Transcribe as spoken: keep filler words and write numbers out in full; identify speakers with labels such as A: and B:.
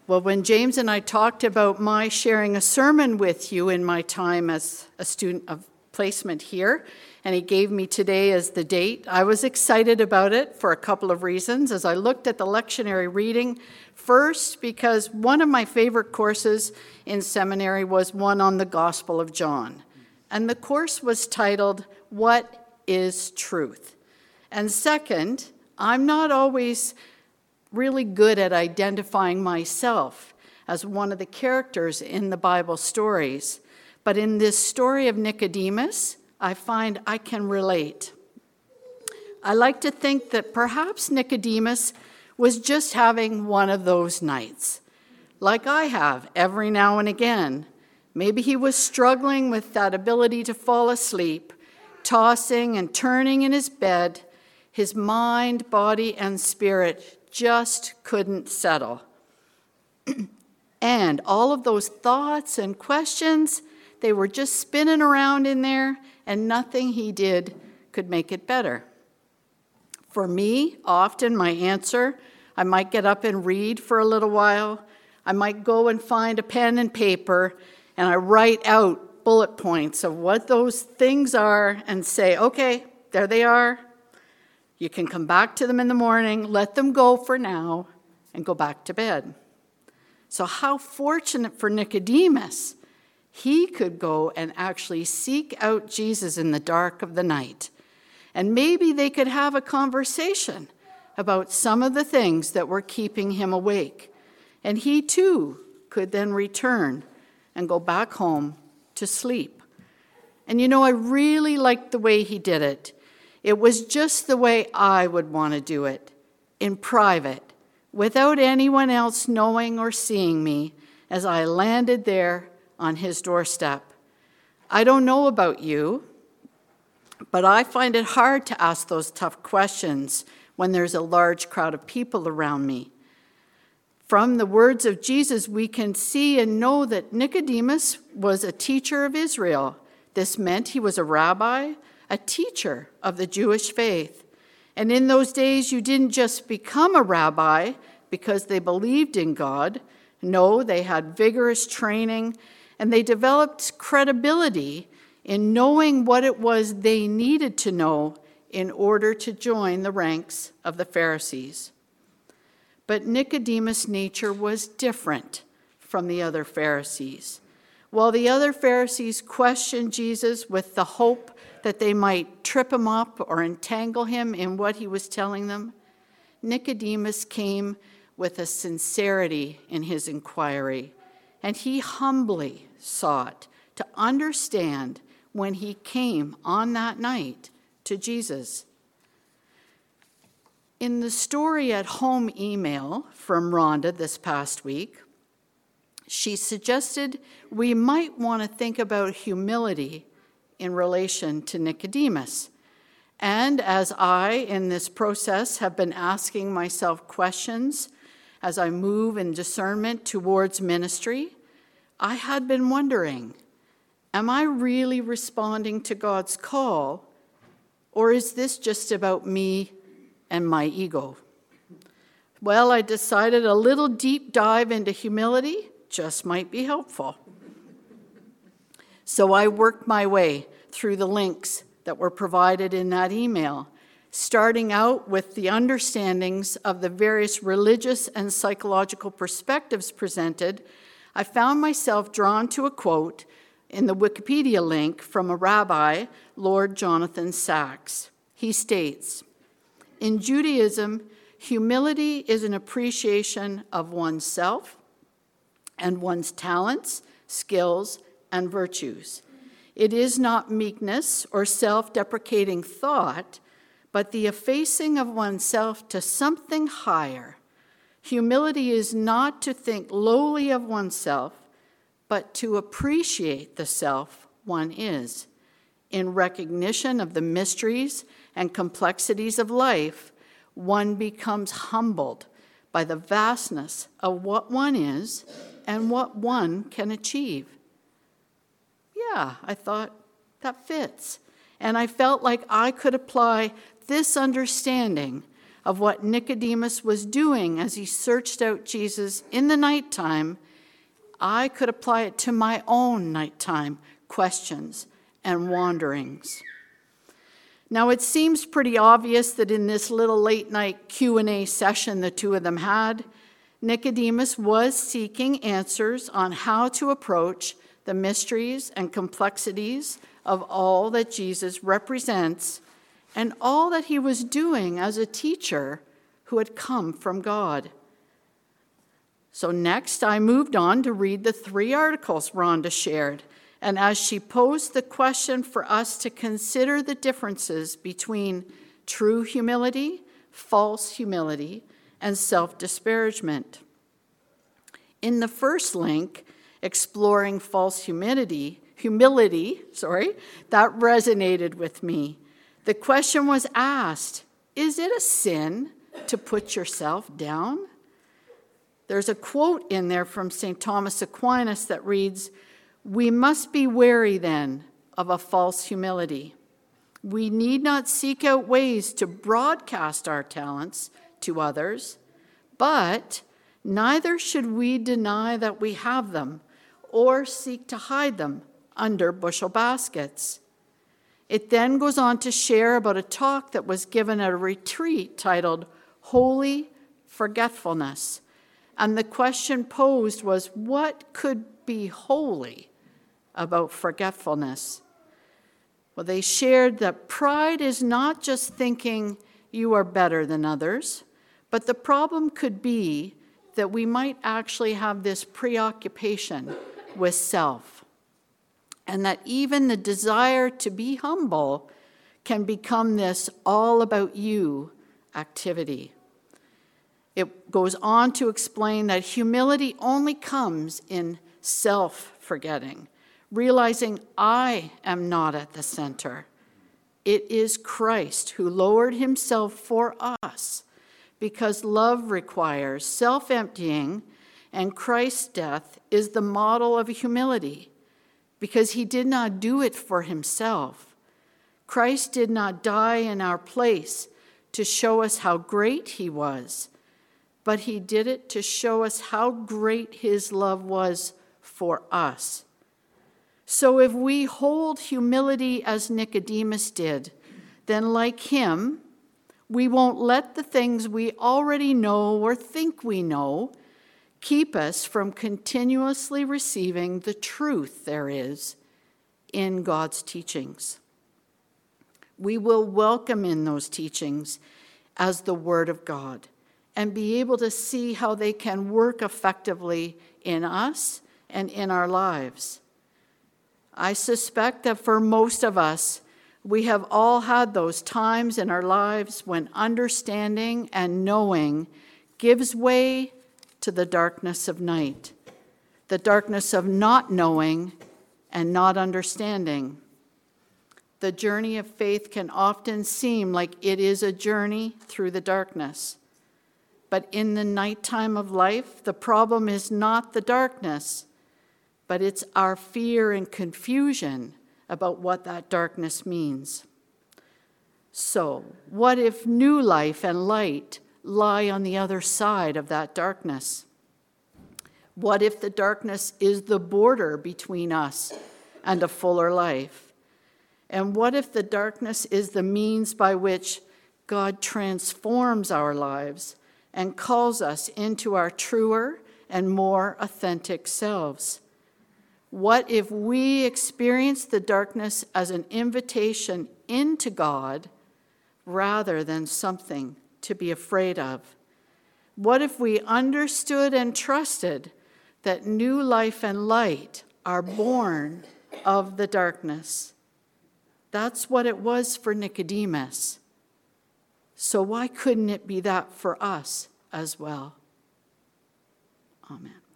A: Well, when James and I talked about my sharing a sermon with you in my time as a student of placement here, and he gave me today as the date, I was excited about it for a couple of reasons. As I looked at the lectionary reading, first, because one of my favorite courses in seminary was one on the Gospel of John. And the course was titled, What is Truth? And second, I'm not always really good at identifying myself as one of the characters in the Bible stories. But in this story of Nicodemus, I find I can relate. I like to think that perhaps Nicodemus was just having one of those nights, like I have every now and again. Maybe he was struggling with that ability to fall asleep, tossing and turning in his bed. His mind, body, and spirit just couldn't settle. And all of those thoughts and questions, they were just spinning around in there, and nothing he did could make it better. For me, often my answer, I might get up and read for a little while. I might go and find a pen and paper, and I write out bullet points of what those things are and say, okay, there they are. You can come back to them in the morning, let them go for now, and go back to bed. So how fortunate for Nicodemus. He could go and actually seek out Jesus in the dark of the night. And maybe they could have a conversation about some of the things that were keeping him awake. And he too could then return and go back home to sleep. And you know, I really liked the way he did it. It was just the way I would want to do it, in private, without anyone else knowing or seeing me as I landed there on his doorstep. I don't know about you, but I find it hard to ask those tough questions when there's a large crowd of people around me. From the words of Jesus, we can see and know that Nicodemus was a teacher of Israel. This meant he was a rabbi, a teacher of the Jewish faith. And in those days, you didn't just become a rabbi because they believed in God. No, they had vigorous training, and they developed credibility in knowing what it was they needed to know in order to join the ranks of the Pharisees. But Nicodemus' nature was different from the other Pharisees. While the other Pharisees questioned Jesus with the hope that they might trip him up or entangle him in what he was telling them, Nicodemus came with a sincerity in his inquiry, and he humbly sought to understand when he came on that night to Jesus. In the Story at Home email from Rhonda this past week, she suggested we might want to think about humility in relation to Nicodemus. And as I, in this process, have been asking myself questions as I move in discernment towards ministry, I had been wondering, am I really responding to God's call, or is this just about me and my ego? Well, I decided a little deep dive into humility just might be helpful. So I worked my way through the links that were provided in that email, starting out with the understandings of the various religious and psychological perspectives presented. I found myself drawn to a quote in the Wikipedia link from a rabbi, Lord Jonathan Sacks. He states, "In Judaism, humility is an appreciation of oneself and one's talents, skills, and virtues. It is not meekness or self-deprecating thought, but the effacing of oneself to something higher. Humility is not to think lowly of oneself, but to appreciate the self one is. In recognition of the mysteries and complexities of life, one becomes humbled by the vastness of what one is and what one can achieve." Yeah, I thought, that fits. And I felt like I could apply this understanding of what Nicodemus was doing as he searched out Jesus in the nighttime, I could apply it to my own nighttime questions and wanderings. Now, it seems pretty obvious that in this little late night Q and A session the two of them had, Nicodemus was seeking answers on how to approach the mysteries and complexities of all that Jesus represents and all that he was doing as a teacher who had come from God. So next, I moved on to read the three articles Rhonda shared, and as she posed the question for us to consider the differences between true humility, false humility, and self-disparagement. In the first link, exploring false humility, humility, sorry, that resonated with me. The question was asked, is it a sin to put yourself down? There's a quote in there from Saint Thomas Aquinas that reads, "We must be wary then of a false humility. We need not seek out ways to broadcast our talents to others, but neither should we deny that we have them or seek to hide them under bushel baskets." It then goes on to share about a talk that was given at a retreat titled Holy Forgetfulness. And the question posed was, what could be holy about forgetfulness? Well, they shared that pride is not just thinking you are better than others, but the problem could be that we might actually have this preoccupation with self, and that even the desire to be humble can become this all about you activity. It goes on to explain that humility only comes in self-forgetting, realizing I am not at the center. It is Christ who lowered himself for us, because love requires self-emptying, and Christ's death is the model of humility, because he did not do it for himself. Christ did not die in our place to show us how great he was, but he did it to show us how great his love was for us. So if we hold humility as Nicodemus did, then like him, we won't let the things we already know or think we know keep us from continuously receiving the truth there is in God's teachings. We will welcome in those teachings as the Word of God and be able to see how they can work effectively in us and in our lives. I suspect that for most of us, we have all had those times in our lives when understanding and knowing gives way to the darkness of night, the darkness of not knowing and not understanding. The journey of faith can often seem like it is a journey through the darkness. But in the nighttime of life, the problem is not the darkness, but it's our fear and confusion about what that darkness means. So, what if new life and light lie on the other side of that darkness? What if the darkness is the border between us and a fuller life? And what if the darkness is the means by which God transforms our lives and calls us into our truer and more authentic selves? What if we experience the darkness as an invitation into God rather than something to be afraid of? What if we understood and trusted that new life and light are born of the darkness? That's what it was for Nicodemus. So why couldn't it be that for us as well? Amen.